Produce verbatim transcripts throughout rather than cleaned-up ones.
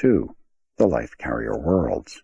Two, the life carrier worlds.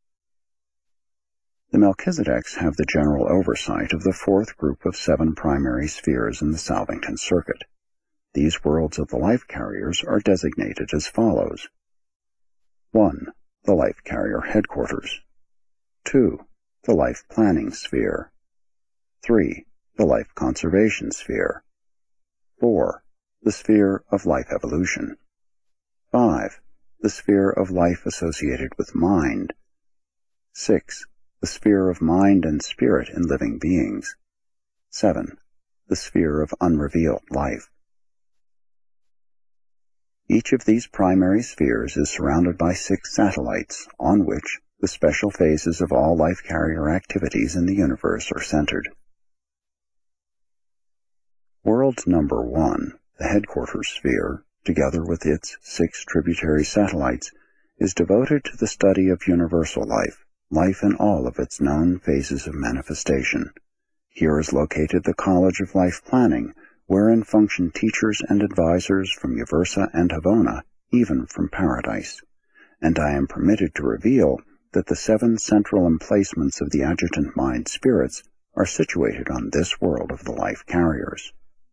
The Melchizedeks have the general oversight of the fourth group of seven primary spheres in the Salvington Circuit. These worlds of the life carriers are designated as follows. One, the life carrier headquarters. Two, the life planning sphere. Three, the life conservation sphere. Four, the sphere of life evolution. Five, the sphere of life associated with mind. Six, the sphere of mind and spirit in living beings. Seven, the sphere of unrevealed life. Each of these primary spheres is surrounded by six satellites, on which the special phases of all life carrier activities in the universe are centered. World number one, the headquarters sphere, together with its six tributary satellites, is devoted to the study of universal life, life in all of its known phases of manifestation. Here is located the College of Life Planning, wherein function teachers and advisors from Yaversa and Havona, even from Paradise. And I am permitted to reveal that the seven central emplacements of the adjutant mind spirits are situated on this world of the life carriers.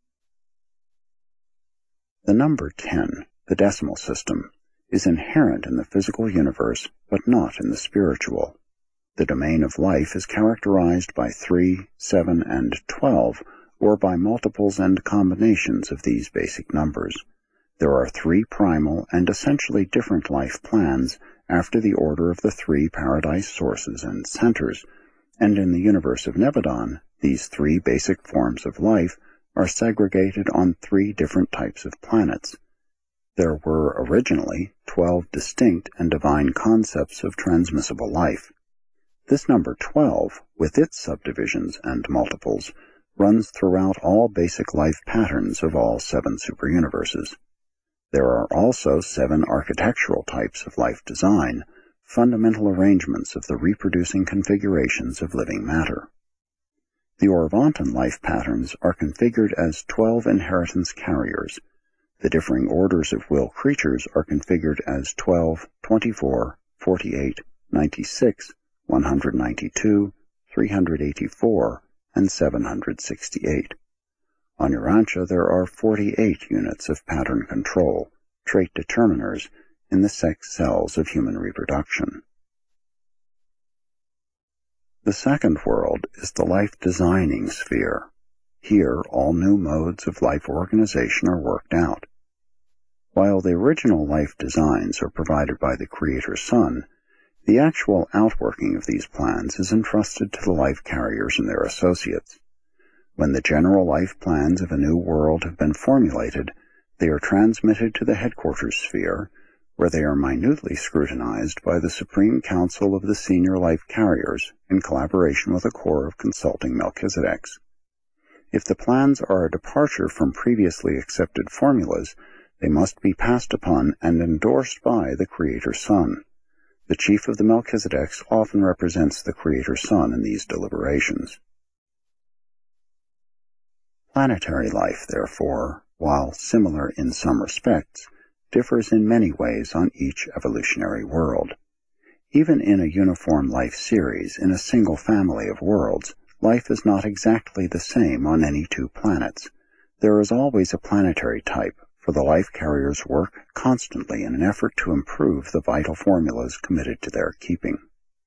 The number ten, the decimal system, is inherent in the physical universe, but not in the spiritual. The domain of life is characterized by three, seven, and twelve, or by multiples and combinations of these basic numbers. There are three primal and essentially different life plans after the order of the three paradise sources and centers, and in the universe of Nebadon, these three basic forms of life are segregated on three different types of planets. There were originally twelve distinct and divine concepts of transmissible life. This number twelve, with its subdivisions and multiples, runs throughout all basic life patterns of all seven superuniverses. There are also seven architectural types of life design, fundamental arrangements of the reproducing configurations of living matter. The Orvanton life patterns are configured as twelve inheritance carriers. The differing orders of will creatures are configured as twelve, twenty-four, forty-eight, ninety-six, one hundred ninety-two, three hundred eighty-four, and seven hundred sixty-eight. On Urantia there are forty-eight units of pattern control, trait determiners, in the sex cells of human reproduction. The second world is the life designing sphere. Here all new modes of life organization are worked out. While the original life designs are provided by the Creator Sun, the actual outworking of these plans is entrusted to the life carriers and their associates. When the general life plans of a new world have been formulated, they are transmitted to the headquarters sphere, where they are minutely scrutinized by the Supreme Council of the Senior Life Carriers in collaboration with a corps of consulting Melchizedeks. If the plans are a departure from previously accepted formulas, they must be passed upon and endorsed by the Creator Sun. The chief of the Melchizedeks often represents the Creator Sun in these deliberations. Planetary life, therefore, while similar in some respects, differs in many ways on each evolutionary world. Even in a uniform life series in a single family of worlds, life is not exactly the same on any two planets. There is always a planetary type, for the life carriers work constantly in an effort to improve the vital formulas committed to their keeping.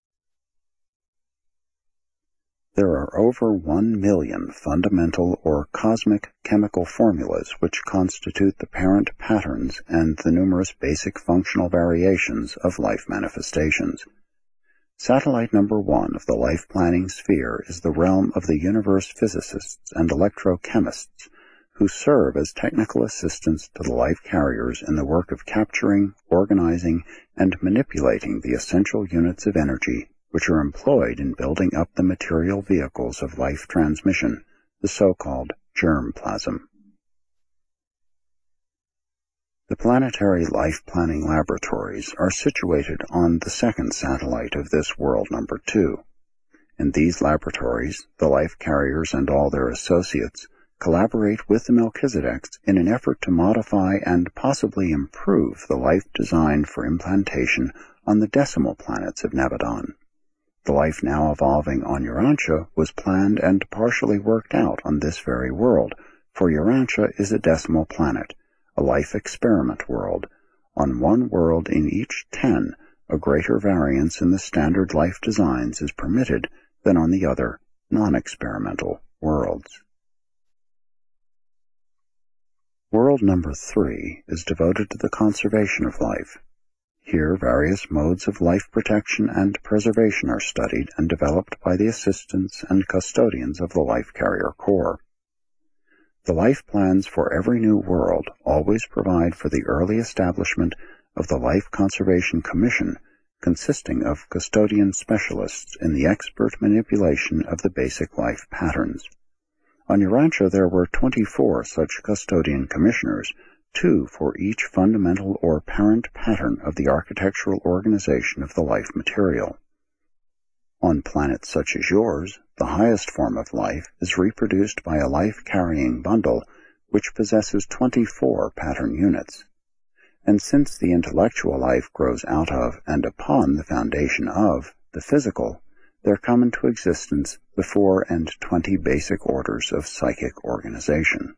There are over one million fundamental or cosmic chemical formulas which constitute the parent patterns and the numerous basic functional variations of life manifestations. Satellite number one of the life planning sphere is the realm of the universe physicists and electrochemists, who serve as technical assistants to the life carriers in the work of capturing, organizing, and manipulating the essential units of energy which are employed in building up the material vehicles of life transmission, the so-called germ plasm. The planetary life planning laboratories are situated on the second satellite of this world number two. In these laboratories, the life carriers and all their associates collaborate with the Melchizedeks in an effort to modify and possibly improve the life designed for implantation on the decimal planets of Nebadon. The life now evolving on Urantia was planned and partially worked out on this very world, for Urantia is a decimal planet, a life experiment world. On one world in each ten, a greater variance in the standard life designs is permitted than on the other, non-experimental worlds. World number three is devoted to the conservation of life. Here, various modes of life protection and preservation are studied and developed by the assistants and custodians of the Life Carrier Corps. The life plans for every new world always provide for the early establishment of the Life Conservation Commission, consisting of custodian specialists in the expert manipulation of the basic life patterns. On Urantia there were twenty-four such custodian commissioners, two for each fundamental or parent pattern of the architectural organization of the life material. On planets such as yours, the highest form of life is reproduced by a life-carrying bundle which possesses twenty-four pattern units. And since the intellectual life grows out of and upon the foundation of the physical, there come into existence the four and twenty basic orders of psychic organization.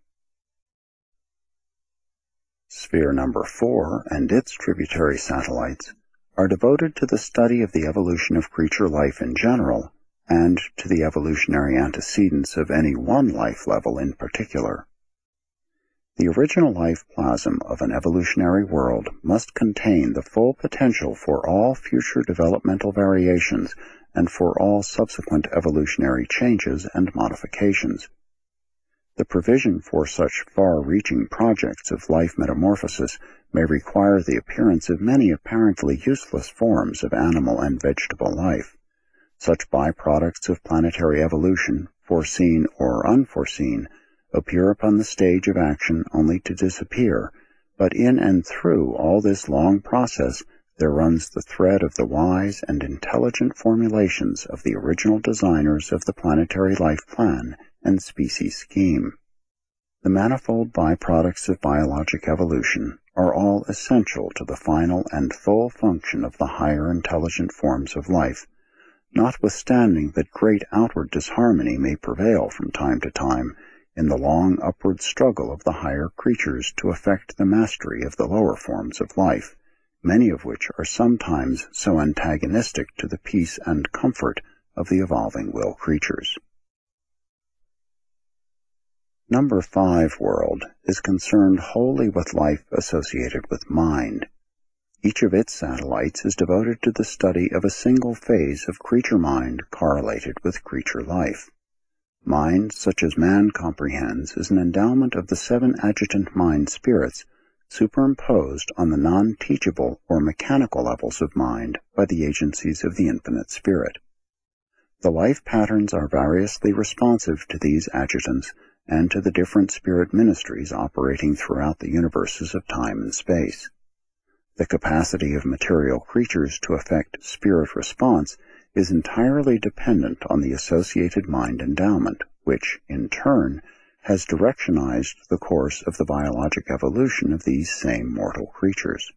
Sphere number four and its tributary satellites are devoted to the study of the evolution of creature life in general and to the evolutionary antecedents of any one life level in particular. The original life plasm of an evolutionary world must contain the full potential for all future developmental variations and for all subsequent evolutionary changes and modifications. The provision for such far-reaching projects of life metamorphosis may require the appearance of many apparently useless forms of animal and vegetable life. Such byproducts of planetary evolution, foreseen or unforeseen, appear upon the stage of action only to disappear, but in and through all this long process there runs the thread of the wise and intelligent formulations of the original designers of the planetary life plan and species scheme. The manifold byproducts of biologic evolution are all essential to the final and full function of the higher intelligent forms of life, notwithstanding that great outward disharmony may prevail from time to time in the long upward struggle of the higher creatures to effect the mastery of the lower forms of life, many of which are sometimes so antagonistic to the peace and comfort of the evolving will creatures. Number five world is concerned wholly with life associated with mind. Each of its satellites is devoted to the study of a single phase of creature mind correlated with creature life. Mind, such as man comprehends, is an endowment of the seven adjutant mind spirits superimposed on the non-teachable or mechanical levels of mind by the agencies of the infinite spirit. The life patterns are variously responsive to these adjutants and to the different spirit ministries operating throughout the universes of time and space. The capacity of material creatures to effect spirit response is entirely dependent on the associated mind endowment, which, in turn, has directionized the course of the biologic evolution of these same mortal creatures.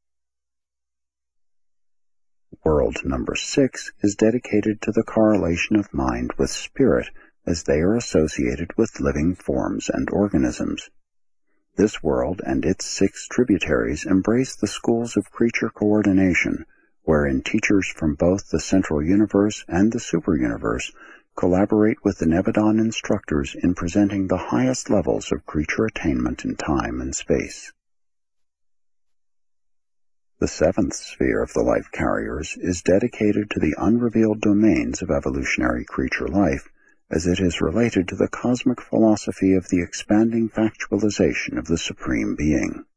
World number six is dedicated to the correlation of mind with spirit as they are associated with living forms and organisms. This world and its six tributaries embrace the schools of creature coordination, wherein teachers from both the central universe and the superuniverse collaborate with the Nebadon instructors in presenting the highest levels of creature attainment in time and space. The seventh sphere of the life carriers is dedicated to the unrevealed domains of evolutionary creature life, as it is related to the cosmic philosophy of the expanding factualization of the Supreme Being.